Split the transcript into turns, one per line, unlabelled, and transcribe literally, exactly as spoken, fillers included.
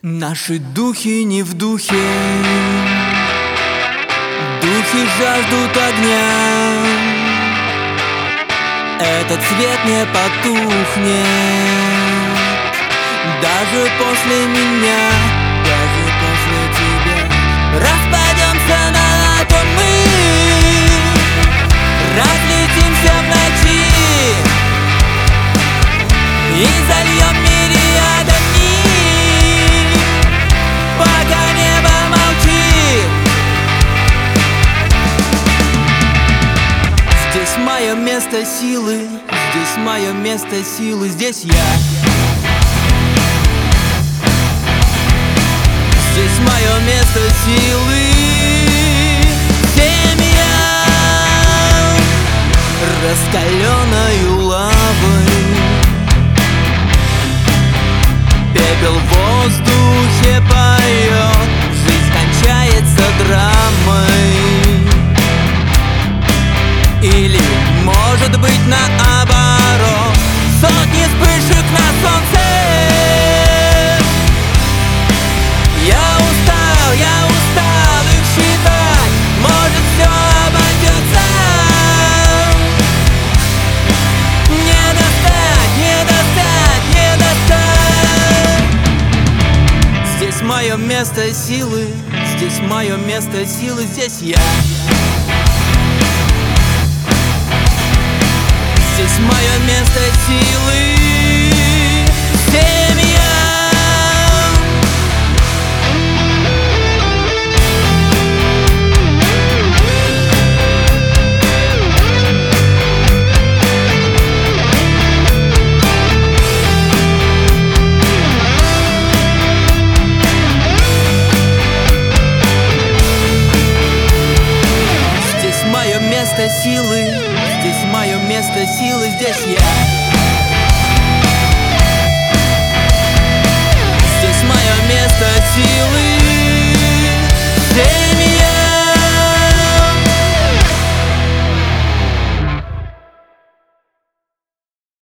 Наши духи не в духе, духи жаждут огня. Этот свет не потухнет даже после меня, даже после тебя. Распадемся на атомы, разлетимся в ночи и зальем мириадами, пока небо молчит. Здесь мое место силы, здесь мое место силы, здесь я. Здесь мое место силы, семья, раскаленной лавой. Пепел в воздухе поет, жизнь кончается драмой. Или, может быть, наоборот, сотни вспышек на солнце. Я устал, я устал их считать, может, все обойдется. Не достать, не достать, не достать. Здесь мое место силы, здесь мое место силы, здесь я. Здесь мое место силы, семья. Здесь мое место силы, здесь мое место силы, здесь я.